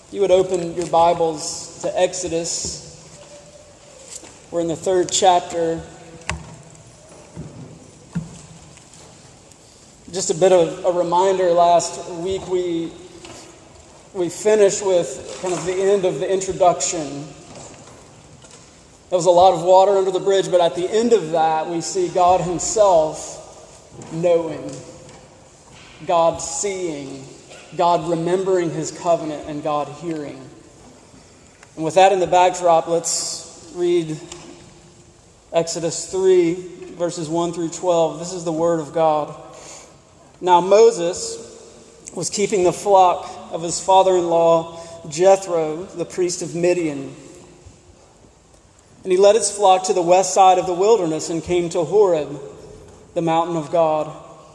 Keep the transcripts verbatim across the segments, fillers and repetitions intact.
If you would open your Bibles to Exodus. We're in the third chapter. Just a bit of a reminder, last week we we finished with kind of the end of the introduction. There was a lot of water under the bridge, but at the end of that we see God himself knowing, God seeing, God remembering his covenant, and God hearing. And with that in the backdrop, let's read Exodus three, verses one through twelve. This is the word of God. Now Moses was keeping the flock of his father-in-law Jethro, the priest of Midian. And he led his flock to the west side of the wilderness and came to Horeb, the mountain of God.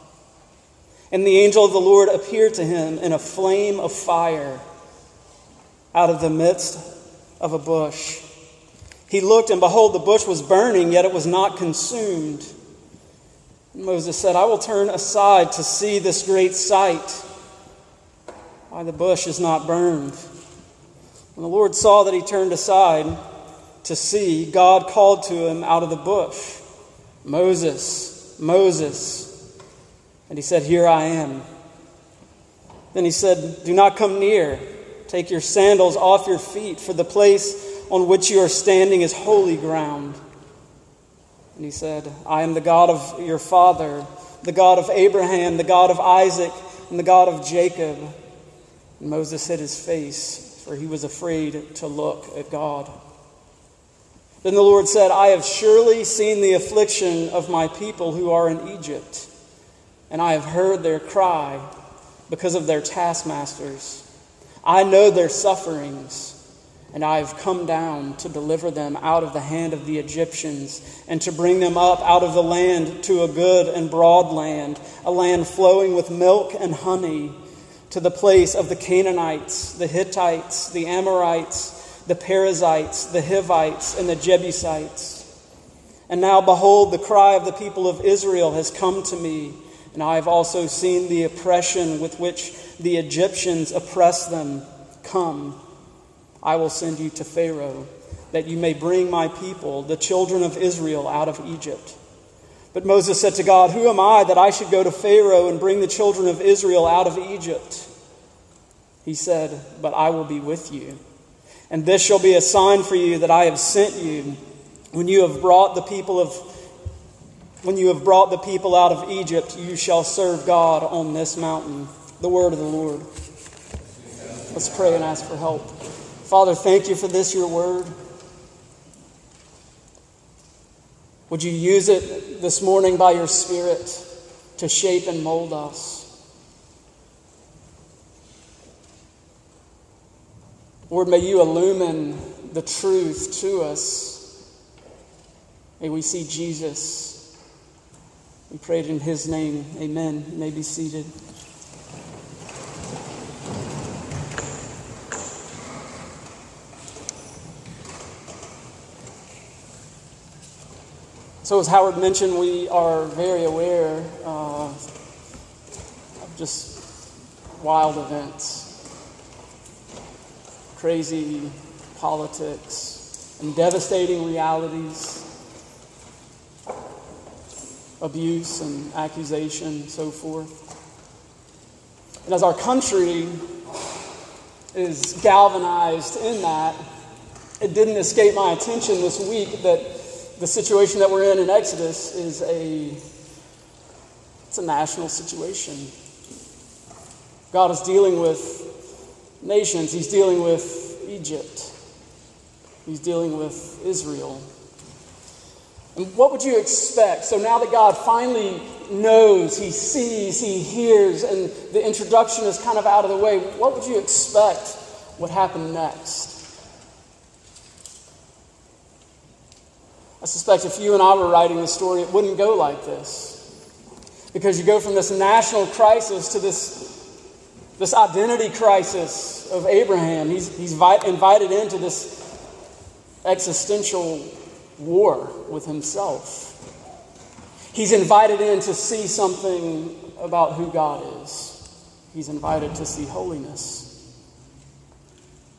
And the angel of the Lord appeared to him in a flame of fire out of the midst of a bush. He looked, and behold, the bush was burning, yet it was not consumed. And Moses said, I will turn aside to see this great sight, why the bush is not burned. When the Lord saw that he turned aside to see, God called to him out of the bush, Moses, Moses. And he said, Here I am. Then he said, Do not come near. Take your sandals off your feet, for the place on which you are standing is holy ground. And he said, I am the God of your father, the God of Abraham, the God of Isaac, and the God of Jacob. And Moses hid his face, for he was afraid to look at God. Then the Lord said, I have surely seen the affliction of my people who are in Egypt, and I have heard their cry because of their taskmasters. I know their sufferings, and I have come down to deliver them out of the hand of the Egyptians and to bring them up out of the land to a good and broad land, a land flowing with milk and honey, to the place of the Canaanites, the Hittites, the Amorites, the Perizzites, the Hivites, and the Jebusites. And now, behold, the cry of the people of Israel has come to me, and I have also seen the oppression with which the Egyptians oppress them. Come, I will send you to Pharaoh, that you may bring my people, the children of Israel, out of Egypt. But Moses said to God, Who am I that I should go to Pharaoh and bring the children of Israel out of Egypt? He said, But I will be with you. And this shall be a sign for you that I have sent you when you have brought the people of When you have brought the people out of Egypt, you shall serve God on this mountain. The word of the Lord. Let's pray and ask for help. Father, thank you for this, your word. Would you use it this morning by your Spirit to shape and mold us? Lord, may you illumine the truth to us. May we see Jesus. We prayed in his name. Amen. You may be seated. So as Howard mentioned, we are very aware uh, of just wild events, crazy politics, and devastating realities. Abuse and accusation, so forth. And as our country is galvanized in that, it didn't escape my attention this week that the situation that we're in in Exodus is a it's a national situation. God is dealing with nations. He's dealing with Egypt. He's dealing with Israel. And what would you expect? So now that God finally knows, he sees, he hears, and the introduction is kind of out of the way, what would you expect would happen next? I suspect if you and I were writing the story, it wouldn't go like this. Because you go from this national crisis to this, this identity crisis of Abraham. He's, he's vi- invited into this existential war with himself. He's invited in to see something about who God is. He's invited to see holiness.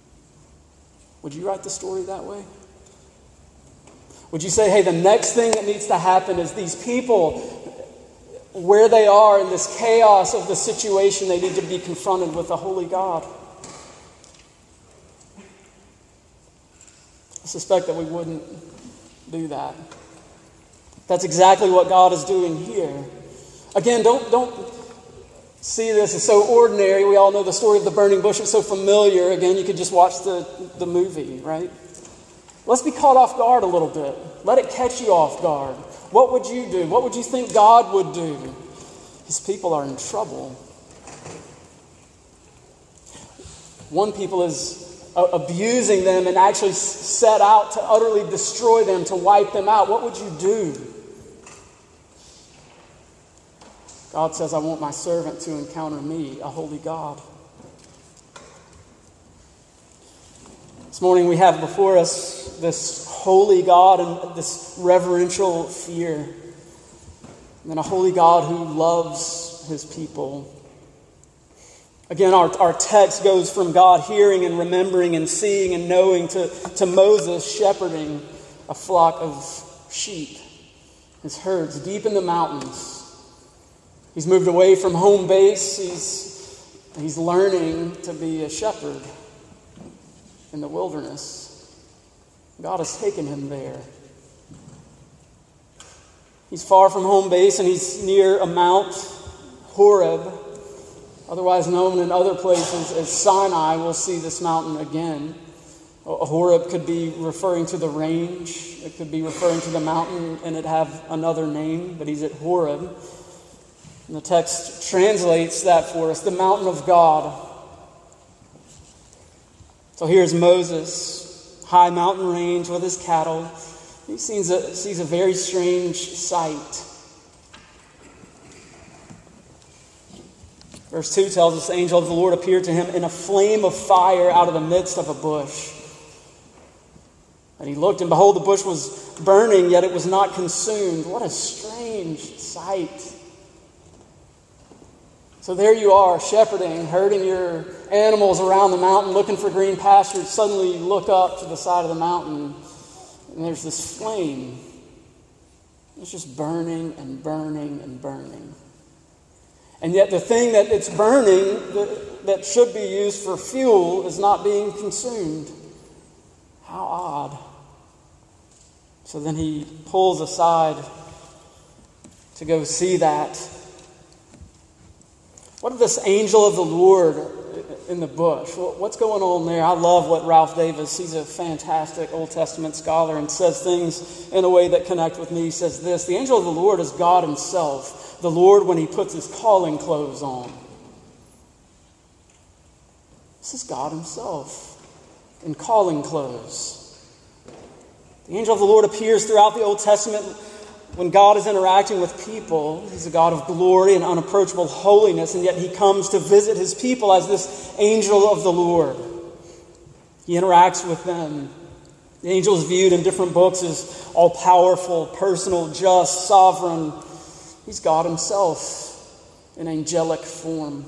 Would you write the story that way? Would you say, hey, the next thing that needs to happen is these people, where they are in this chaos of the situation, they need to be confronted with a holy God? I suspect that we wouldn't do that. That's exactly what God is doing here. Again, don't, don't see this as so ordinary. We all know the story of the burning bush. It's so familiar. Again, you could just watch the, the movie, right? Let's be caught off guard a little bit. Let it catch you off guard. What would you do? What would you think God would do? His people are in trouble. One people is abusing them and actually set out to utterly destroy them, to wipe them out. What would you do? God says, I want my servant to encounter me, a holy God. This morning we have before us this holy God and this reverential fear. And a holy God who loves his people. Again, our, our text goes from God hearing and remembering and seeing and knowing to, to Moses shepherding a flock of sheep, his herds, deep in the mountains. He's moved away from home base. He's, he's learning to be a shepherd in the wilderness. God has taken him there. He's far from home base and he's near a Mount Horeb, otherwise known in other places as Sinai. We'll see this mountain again. Horeb could be referring to the range. It could be referring to the mountain and it have another name, but he's at Horeb. And the text translates that for us, the mountain of God. So here's Moses, high mountain range with his cattle. He sees a, sees a very strange sight. Verse two tells us the angel of the Lord appeared to him in a flame of fire out of the midst of a bush. And he looked, and behold, the bush was burning, yet it was not consumed. What a strange sight. So there you are, shepherding, herding your animals around the mountain, looking for green pastures. Suddenly you look up to the side of the mountain, and there's this flame. It's just burning and burning and burning. And yet the thing that it's burning, that, that should be used for fuel, is not being consumed. How odd. So then he pulls aside to go see that. What of this angel of the Lord in the bush? What's going on there? I love what Ralph Davis, he's a fantastic Old Testament scholar and says things in a way that connect with me. He says this: the angel of the Lord is God himself, the Lord when he puts his calling clothes on. This is God himself in calling clothes. The angel of the Lord appears throughout the Old Testament when God is interacting with people. He's a God of glory and unapproachable holiness, and yet he comes to visit his people as this angel of the Lord. He interacts with them. The angel is viewed in different books as all-powerful, personal, just, sovereign. He's God himself in angelic form.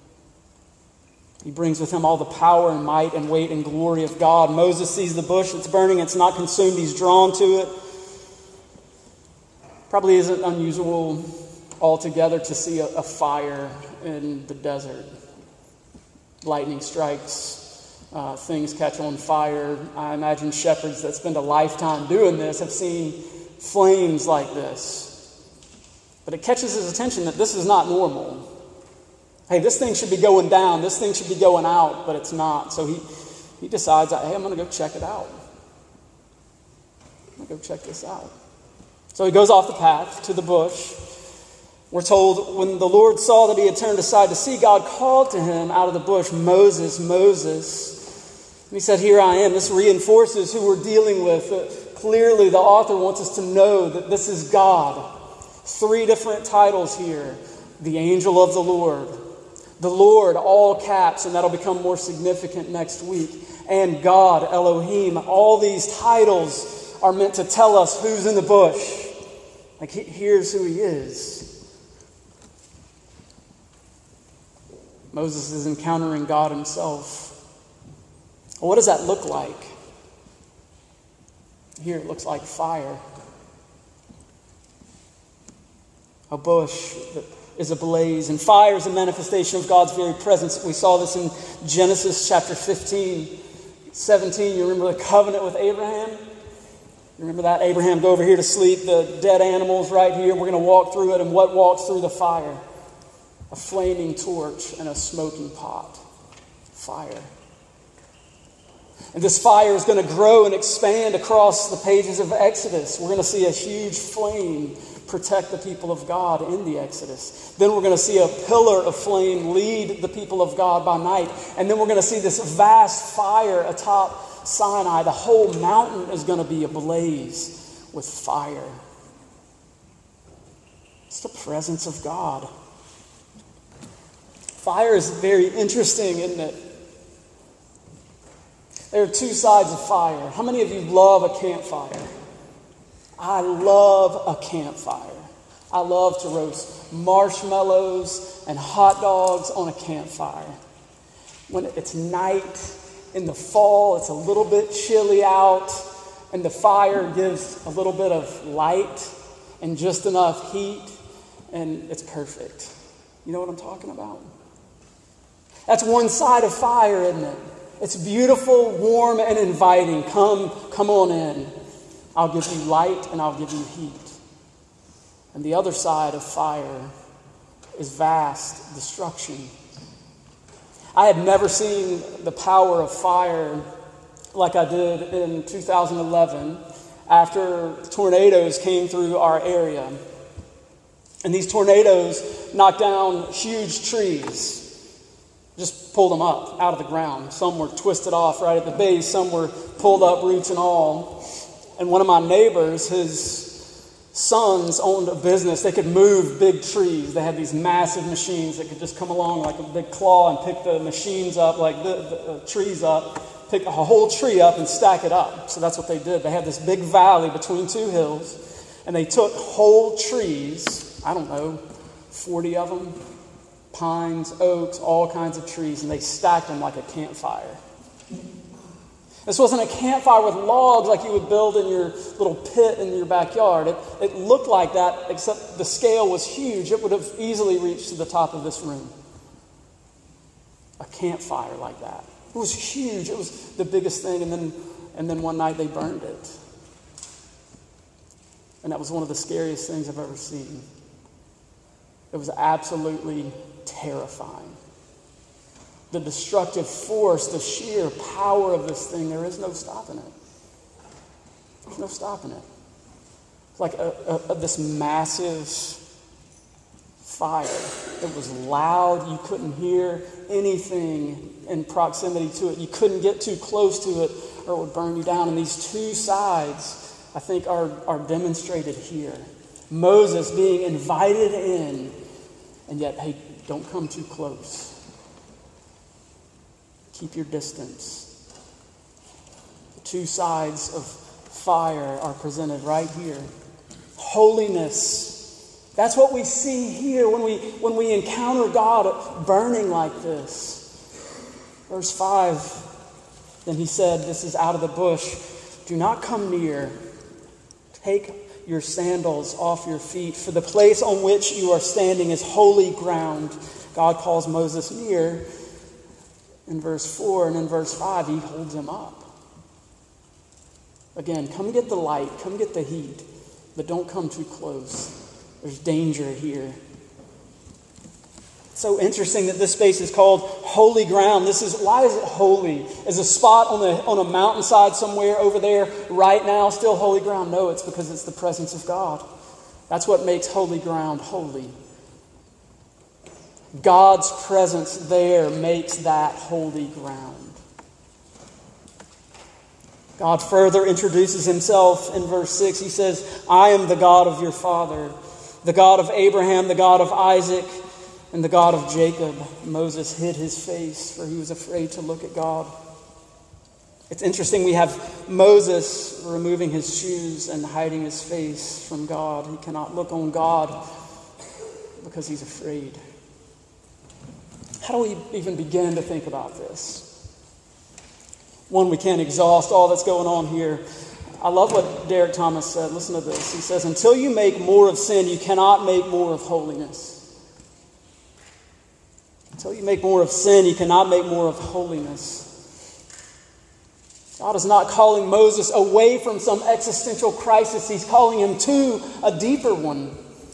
He brings with him all the power and might and weight and glory of God. Moses sees the bush, it's burning, it's not consumed, he's drawn to it. Probably isn't unusual altogether to see a, a fire in the desert. Lightning strikes, uh, things catch on fire. I imagine shepherds that spend a lifetime doing this have seen flames like this. But it catches his attention that this is not normal. Hey, this thing should be going down, this thing should be going out, but it's not. So he, he decides, hey, I'm going to go check it out. I'm going to go check this out. So he goes off the path to the bush. We're told when the Lord saw that he had turned aside to see, God called to him out of the bush, Moses, Moses. And he said, here I am. This reinforces who we're dealing with. Uh, clearly, the author wants us to know that this is God. Three different titles here. The angel of the Lord. The Lord, all caps, and that'll become more significant next week. And God, Elohim. All these titles are meant to tell us who's in the bush. Like, here's who he is. Moses is encountering God himself. Well, what does that look like? Here it looks like fire. A bush that is ablaze. And fire is a manifestation of God's very presence. We saw this in Genesis chapter fifteen, seventeen. You remember the covenant with Abraham? You remember that? Abraham, go over here to sleep. The dead animals right here. We're going to walk through it. And what walks through the fire? A flaming torch and a smoking pot. Fire. And this fire is going to grow and expand across the pages of Exodus. We're going to see a huge flame protect the people of God in the Exodus. Then we're going to see a pillar of flame lead the people of God by night. And then we're going to see this vast fire atop Sinai. The whole mountain is going to be ablaze with fire. It's the presence of God. Fire is very interesting, isn't it? There are two sides of fire. How many of you love a campfire? I love a campfire. I love to roast marshmallows and hot dogs on a campfire. When it's night in the fall, it's a little bit chilly out, and the fire gives a little bit of light and just enough heat, and it's perfect. You know what I'm talking about? That's one side of fire, isn't it? It's beautiful, warm, and inviting. Come, come on in. I'll give you light and I'll give you heat. And the other side of fire is vast destruction. I had never seen the power of fire like I did in two thousand eleven after tornadoes came through our area. And these tornadoes knocked down huge trees. Just pulled them up out of the ground. Some were twisted off right at the base. Some were pulled up, roots and all. And one of my neighbors, his sons owned a business. They could move big trees. They had these massive machines that could just come along like a big claw and pick the machines up, like the, the uh, trees up, pick a whole tree up and stack it up. So that's what they did. They had this big valley between two hills, and they took whole trees, I don't know, forty of them, pines, oaks, all kinds of trees, and they stacked them like a campfire. This wasn't a campfire with logs like you would build in your little pit in your backyard. It, it looked like that, except the scale was huge. It would have easily reached to the top of this room. A campfire like that. It was huge. It was the biggest thing, and then, and then one night they burned it. And that was one of the scariest things I've ever seen. It was absolutely terrifying. The destructive force, the sheer power of this thing, there is no stopping it. There's no stopping it. It's like a, a, a, this massive fire. It was loud. You couldn't hear anything in proximity to it. You couldn't get too close to it or it would burn you down. And these two sides, I think, are, are demonstrated here. Moses being invited in, and yet, hey, don't come too close. Keep your distance. The two sides of fire are presented right here. Holiness. That's what we see here when we when we encounter God burning like this. Verse five, then he said, this is out of the bush. Do not come near. Take your sandals off your feet, for the place on which you are standing is holy ground. God calls Moses near. In verse four and in verse five, he holds him up. Again, come get the light, come get the heat, but don't come too close. There's danger here. It's so interesting that this space is called holy ground. This is why is it holy? Is a spot on the on a mountainside somewhere over there right now still holy ground? No, it's because it's the presence of God. That's what makes holy ground holy. God's presence there makes that holy ground. God further introduces himself in verse six. He says, I am the God of your father, the God of Abraham, the God of Isaac, and the God of Jacob. Moses hid his face, for he was afraid to look at God. It's interesting, we have Moses removing his shoes and hiding his face from God. He cannot look on God because he's afraid. How do we even begin to think about this? One, we can't exhaust all that's going on here. I love what Derek Thomas said. Listen to this. He says, until you make more of sin, you cannot make more of holiness. Until you make more of sin, you cannot make more of holiness. God is not calling Moses away from some existential crisis. He's calling him to a deeper one.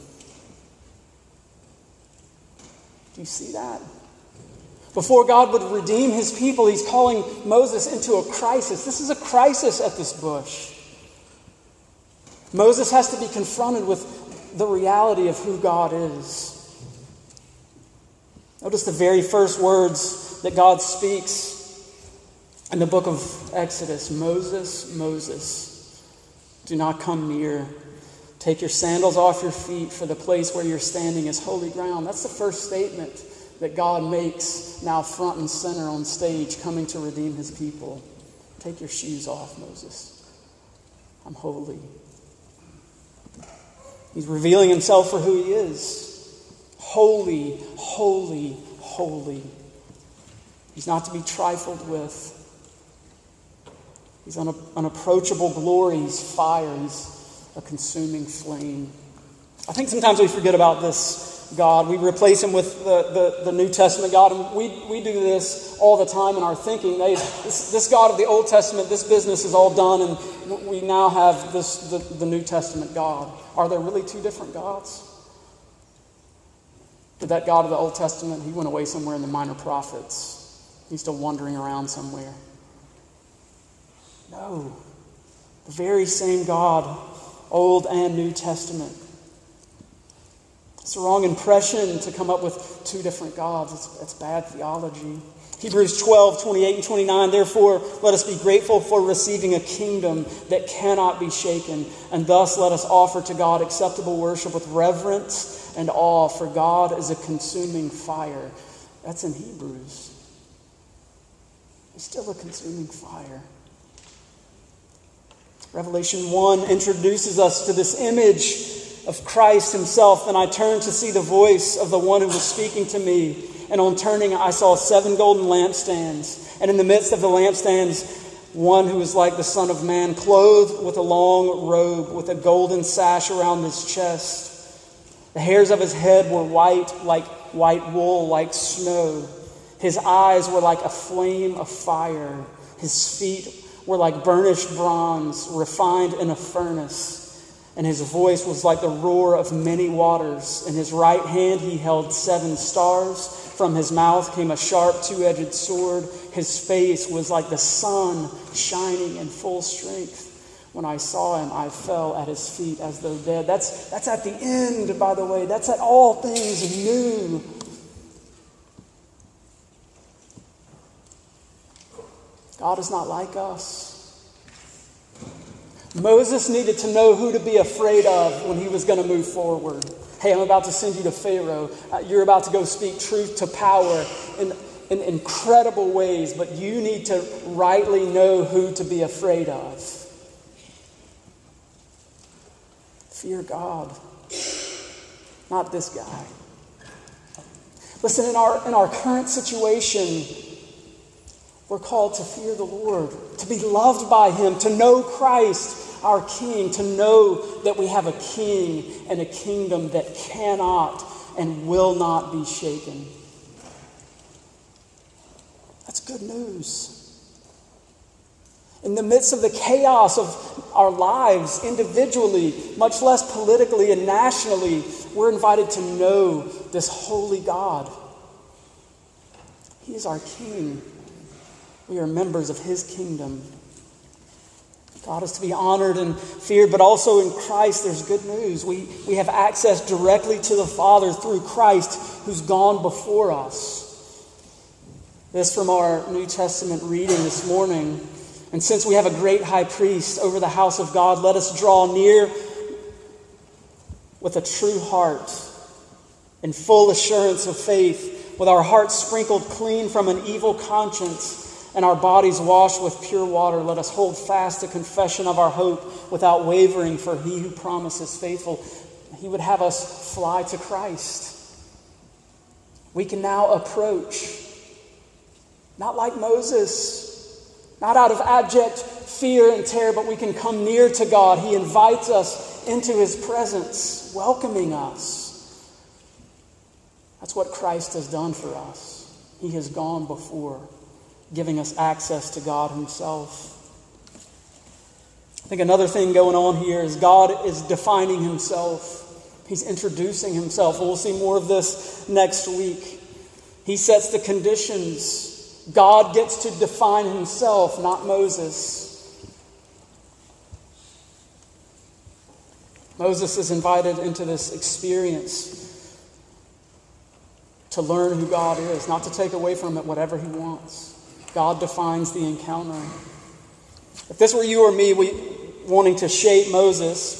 Do you see that? Before God would redeem his people, he's calling Moses into a crisis. This is a crisis at this bush. Moses has to be confronted with the reality of who God is. Notice the very first words that God speaks in the book of Exodus. Moses, Moses, do not come near. Take your sandals off your feet, for the place where you're standing is holy ground. That's the first statement that God makes now front and center on stage, coming to redeem his people. Take your shoes off, Moses. I'm holy. He's revealing himself for who he is. Holy, holy, holy. He's not to be trifled with. He's un- unapproachable glory. He's fire. He's a consuming flame. I think sometimes we forget about this God. We replace him with the, the, the New Testament God. And we, we do this all the time in our thinking. They, this, this God of the Old Testament, this business is all done, and we now have this the, the New Testament God. Are there really two different gods? Did that God of the Old Testament, he went away somewhere in the Minor Prophets? He's still wandering around somewhere. No. The very same God, Old and New Testament. It's the wrong impression to come up with two different gods. It's, it's bad theology. Hebrews twelve, twenty-eight and twenty-nine, therefore let us be grateful for receiving a kingdom that cannot be shaken, and thus let us offer to God acceptable worship with reverence and awe, for God is a consuming fire. That's in Hebrews. He's still a consuming fire. Revelation one introduces us to this image of Christ himself. Then I turned to see the voice of the one who was speaking to me. And on turning, I saw seven golden lampstands. And in the midst of the lampstands, one who was like the Son of Man, clothed with a long robe, with a golden sash around his chest. The hairs of his head were white, like white wool, like snow. His eyes were like a flame of fire. His feet were like burnished bronze, refined in a furnace. And his voice was like the roar of many waters. In his right hand he held seven stars. From his mouth came a sharp two-edged sword. His face was like the sun shining in full strength. When I saw him, I fell at his feet as though dead. That's, that's at the end, by the way. That's at all things new. God is not like us. Moses needed to know who to be afraid of when he was going to move forward. Hey, I'm about to send you to Pharaoh. Uh, you're about to go speak truth to power in, in incredible ways, but you need to rightly know who to be afraid of. Fear God, not this guy. Listen, in our, in our current situation, we're called to fear the Lord, to be loved by him, to know Christ, our King, to know that we have a King and a kingdom that cannot and will not be shaken. That's good news. In the midst of the chaos of our lives individually, much less politically and nationally, we're invited to know this holy God. He is our King. We are members of his kingdom. God is to be honored and feared, but also in Christ there's good news. We, we have access directly to the Father through Christ who's gone before us. This from our New Testament reading this morning. And since we have a great high priest over the house of God, let us draw near with a true heart in full assurance of faith, with our hearts sprinkled clean from an evil conscience and our bodies washed with pure water. Let us hold fast the confession of our hope without wavering, for he who promises faithful. He would have us fly to Christ. We can now approach, not like Moses, not out of abject fear and terror, but we can come near to God. He invites us into his presence, welcoming us. That's what Christ has done for us. He has gone before, giving us access to God himself. I think another thing going on here is God is defining himself. He's introducing himself. We'll see more of this next week. He sets the conditions. God gets to define himself, not Moses. Moses is invited into this experience to learn who God is, not to take away from it whatever he wants. God defines the encounter. If this were you or me, we wanting to shape Moses,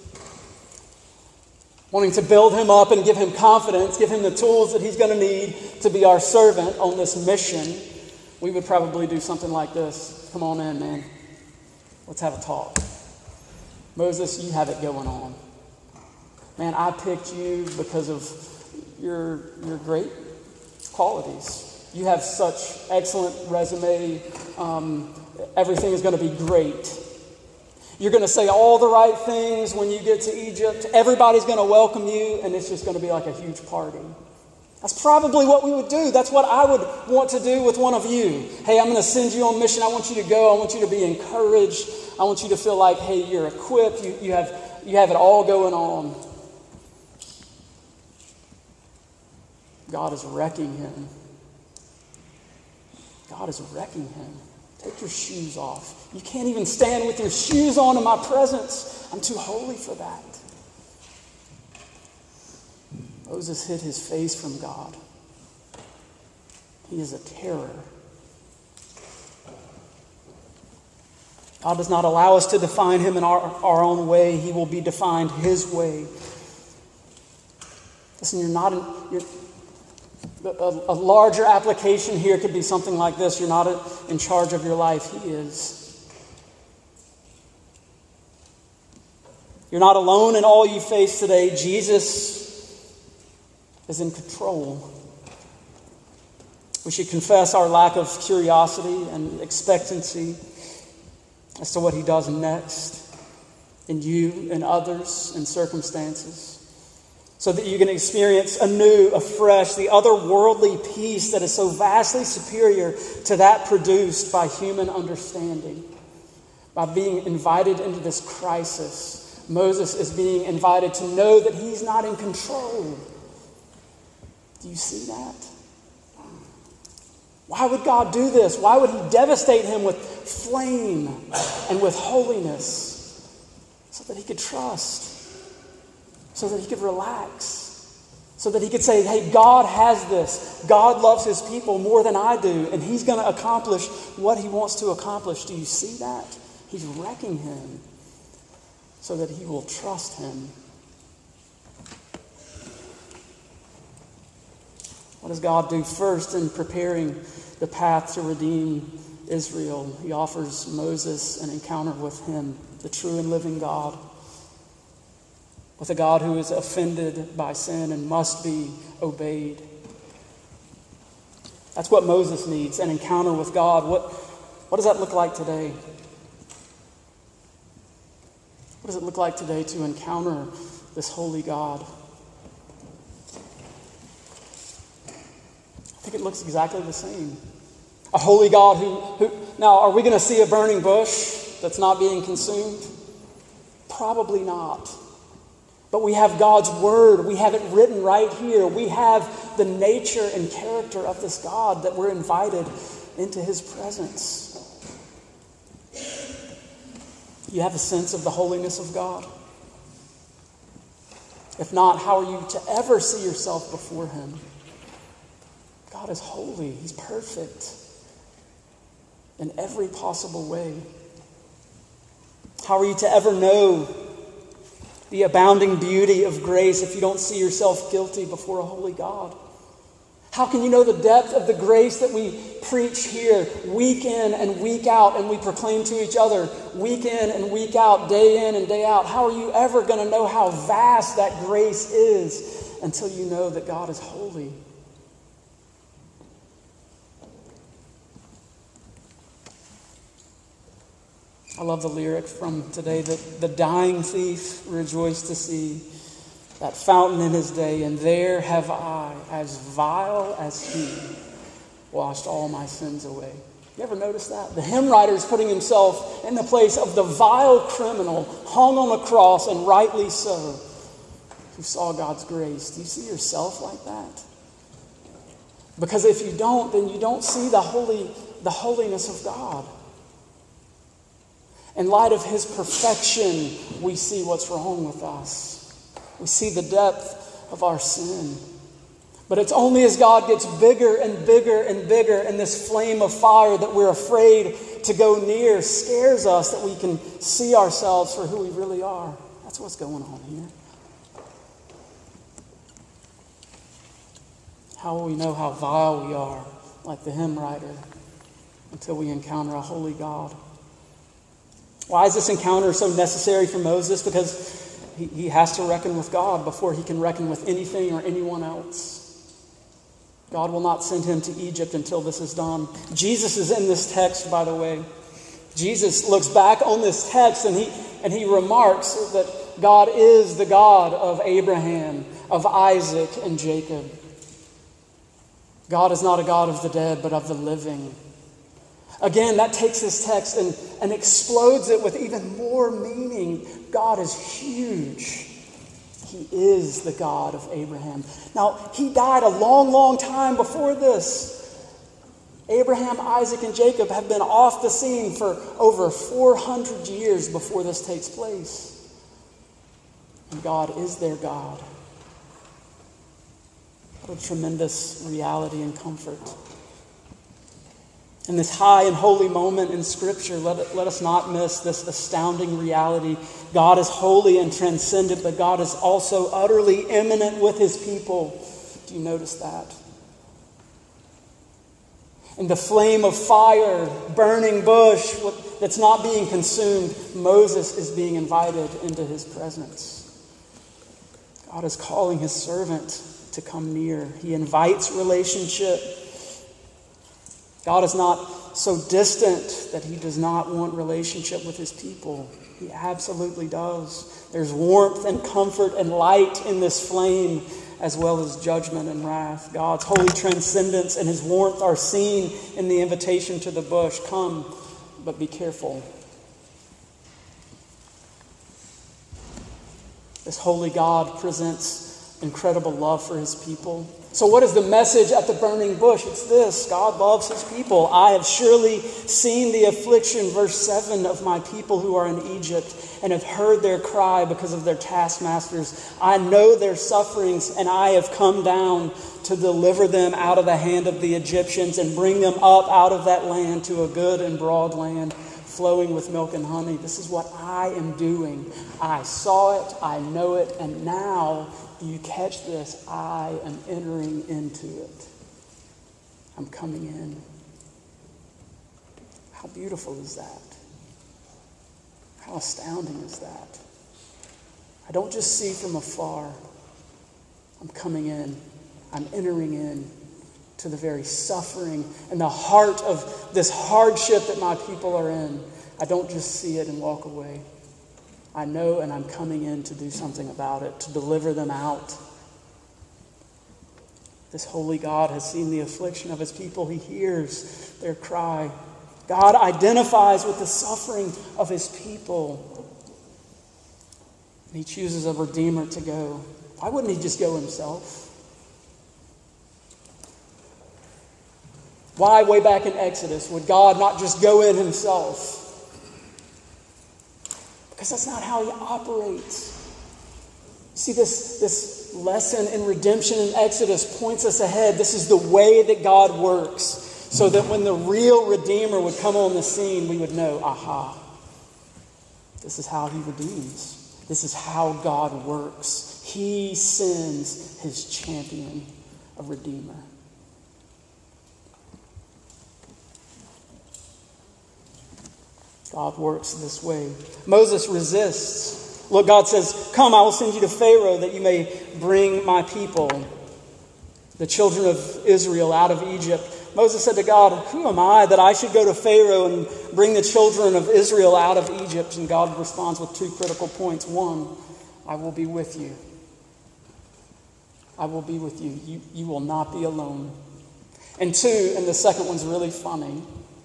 wanting to build him up and give him confidence, give him the tools that he's going to need to be our servant on this mission, we would probably do something like this. Come on in, man. Let's have a talk. Moses, you have it going on. Man, I picked you because of your, your great qualities. You have such excellent resume. Um, everything is going to be great. You're going to say all the right things when you get to Egypt. Everybody's going to welcome you, and it's just going to be like a huge party. That's probably what we would do. That's what I would want to do with one of you. Hey, I'm going to send you on mission. I want you to go. I want you to be encouraged. I want you to feel like, hey, you're equipped. You, you have, you have it all going on. God is wrecking him. God is wrecking him. Take your shoes off. You can't even stand with your shoes on in my presence. I'm too holy for that. Moses hid his face from God. He is a terror. God does not allow us to define him in our, our own way. He will be defined his way. Listen, you're not... In, you're, A, a larger application here could be something like this. You're not in charge of your life. He is. You're not alone in all you face today. Jesus is in control. We should confess our lack of curiosity and expectancy as to what he does next in you and others and circumstances, so that you can experience anew, afresh, the otherworldly peace that is so vastly superior to that produced by human understanding. By being invited into this crisis, Moses is being invited to know that he's not in control. Do you see that? Why would God do this? Why would he devastate him with flame and with holiness? So that he could trust. So that he could relax. So that he could say, hey, God has this. God loves his people more than I do. And he's going to accomplish what he wants to accomplish. Do you see that? He's wrecking him so that he will trust him. What does God do first in preparing the path to redeem Israel? He offers Moses an encounter with him, the true and living God. With a God who is offended by sin and must be obeyed. That's what Moses needs, an encounter with God. What, what does that look like today? What does it look like today to encounter this holy God? I think it looks exactly the same. A holy God who, who now, are we going to see a burning bush that's not being consumed? Probably not. But we have God's word. We have it written right here. We have the nature and character of this God that we're invited into his presence. You have a sense of the holiness of God? If not, how are you to ever see yourself before him? God is holy. He's perfect in every possible way. How are you to ever know the abounding beauty of grace if you don't see yourself guilty before a holy God? How can you know the depth of the grace that we preach here week in and week out and we proclaim to each other week in and week out, day in and day out? How are you ever going to know how vast that grace is until you know that God is holy? I love the lyric from today that the dying thief rejoiced to see that fountain in his day, and there have I, as vile as he, washed all my sins away. You ever notice that? The hymn writer is putting himself in the place of the vile criminal hung on a cross, and rightly so, who saw God's grace. Do you see yourself like that? Because if you don't, then you don't see the holy, the holiness of God. In light of his perfection, we see what's wrong with us. We see the depth of our sin. But it's only as God gets bigger and bigger and bigger, and this flame of fire that we're afraid to go near scares us, that we can see ourselves for who we really are. That's what's going on here. How will we know how vile we are, like the hymn writer, until we encounter a holy God? Why is this encounter so necessary for Moses? Because he, he has to reckon with God before he can reckon with anything or anyone else. God will not send him to Egypt until this is done. Jesus is in this text, by the way. Jesus looks back on this text and he, and he remarks that God is the God of Abraham, of Isaac, and Jacob. God is not a God of the dead, but of the living. Again, that takes this text and, and explodes it with even more meaning. God is huge. He is the God of Abraham. Now, he died a long, long time before this. Abraham, Isaac, and Jacob have been off the scene for over four hundred years before this takes place. And God is their God. What a tremendous reality and comfort. In this high and holy moment in Scripture, let, it, let us not miss this astounding reality. God is holy and transcendent, but God is also utterly immanent with his people. Do you notice that? In the flame of fire, burning bush that's not being consumed, Moses is being invited into his presence. God is calling his servant to come near. He invites relationship. God is not so distant that he does not want relationship with his people. He absolutely does. There's warmth and comfort and light in this flame, as well as judgment and wrath. God's holy transcendence and his warmth are seen in the invitation to the bush. Come, but be careful. This holy God presents incredible love for his people. So what is the message at the burning bush? It's this: God loves his people. I have surely seen the affliction, verse seven, of my people who are in Egypt, and have heard their cry because of their taskmasters. I know their sufferings, and I have come down to deliver them out of the hand of the Egyptians and bring them up out of that land to a good and broad land flowing with milk and honey. This is what I am doing. I saw it, I know it, and now, do you catch this? I am entering into it. I'm coming in. How beautiful is that? How astounding is that? I don't just see from afar. I'm coming in. I'm entering in to the very suffering and the heart of this hardship that my people are in. I don't just see it and walk away. I know, and I'm coming in to do something about it, to deliver them out. This holy God has seen the affliction of his people. He hears their cry. God identifies with the suffering of his people. And he chooses a redeemer to go. Why wouldn't he just go himself? Why, way back in Exodus, would God not just go in himself? Because that's not how he operates. See, this, this lesson in redemption in Exodus points us ahead. This is the way that God works, so that when the real Redeemer would come on the scene, we would know, aha, this is how he redeems. This is how God works. He sends his champion, a Redeemer. God works this way. Moses resists. Look, God says, come, I will send you to Pharaoh that you may bring my people, the children of Israel, out of Egypt. Moses said to God, "Who am I that I should go to Pharaoh and bring the children of Israel out of Egypt?" And God responds with two critical points. One, I will be with you. I will be with you. You, you will not be alone. And two, and the second one's really funny,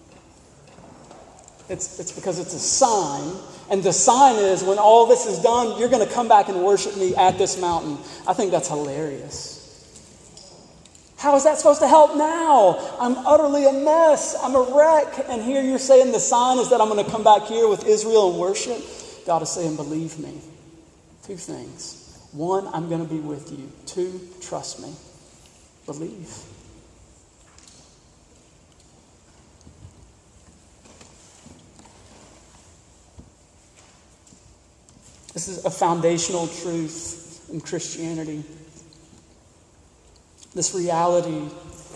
it's, it's because it's a sign. And the sign is, when all this is done, you're going to come back and worship me at this mountain. I think that's hilarious. How is that supposed to help now? I'm utterly a mess. I'm a wreck. And here you're saying the sign is that I'm going to come back here with Israel and worship? God is saying, believe me. Two things. One, I'm going to be with you. Two, trust me. Believe. This is a foundational truth in Christianity. This reality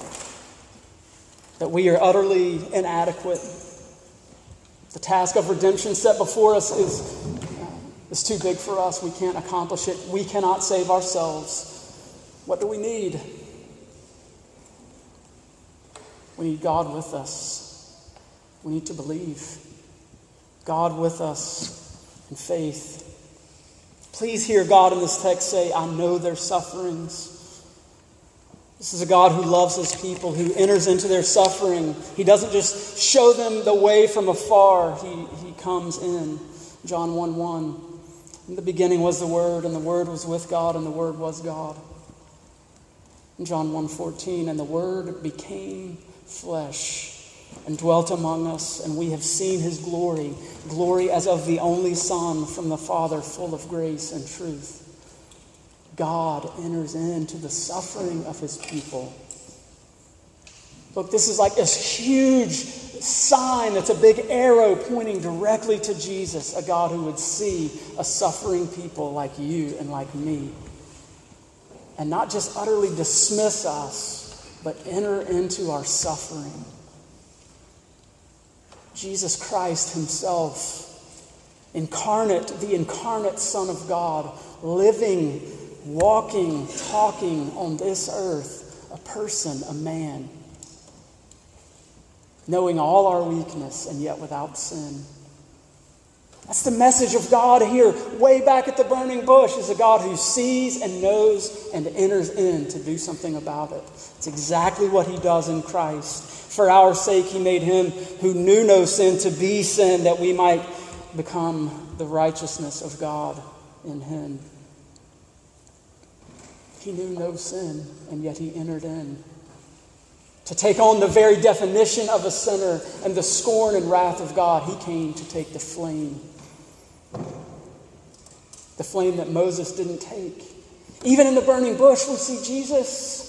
that we are utterly inadequate. The task of redemption set before us is, uh, is too big for us. We can't accomplish it. We cannot save ourselves. What do we need? We need God with us. We need to believe. God with us in faith. Please hear God in this text say, I know their sufferings. This is a God who loves his people, who enters into their suffering. He doesn't just show them the way from afar. He, he comes in. John one one. In the beginning was the Word, and the Word was with God, and the Word was God. In John one fourteen, and the Word became flesh and dwelt among us, and we have seen his glory, glory as of the only Son from the Father, full of grace and truth. God enters into the suffering of his people. Look, this is like this huge sign that's a big arrow pointing directly to Jesus, a God who would see a suffering people like you and like me. And not just utterly dismiss us, but enter into our suffering. Jesus Christ himself, incarnate, the incarnate Son of God, living, walking, talking on this earth, a person, a man, knowing all our weakness and yet without sin. That's the message of God here, way back at the burning bush, is a God who sees and knows and enters in to do something about it. It's exactly what he does in Christ. For our sake, he made him who knew no sin to be sin, that we might become the righteousness of God in him. He knew no sin, and yet he entered in to take on the very definition of a sinner and the scorn and wrath of God. He came to take the flame. The flame that Moses didn't take. Even in the burning bush, we see Jesus.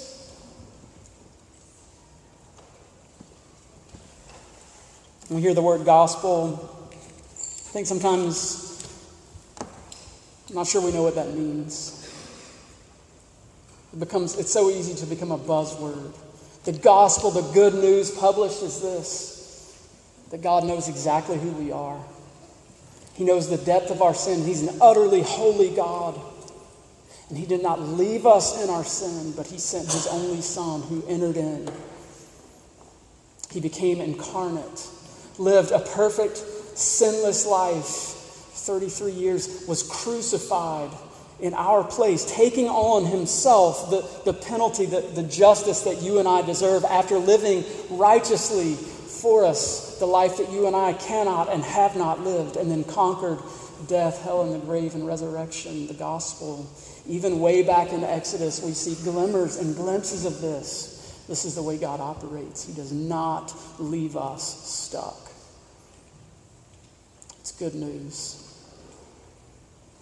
When we hear the word gospel, I think sometimes, I'm not sure we know what that means. It becomes, it's so easy to become a buzzword. The gospel, the good news published is this, that God knows exactly who we are. He knows the depth of our sin. He's an utterly holy God. And he did not leave us in our sin, but he sent his only Son who entered in. He became incarnate, lived a perfect, sinless life, thirty-three years, was crucified in our place, taking on himself the, the penalty, the, the justice that you and I deserve after living righteously for us, the life that you and I cannot and have not lived, and then conquered death, hell, and the grave, and resurrection, the gospel. Even way back in Exodus, we see glimmers and glimpses of this. This is the way God operates. He does not leave us stuck. It's good news.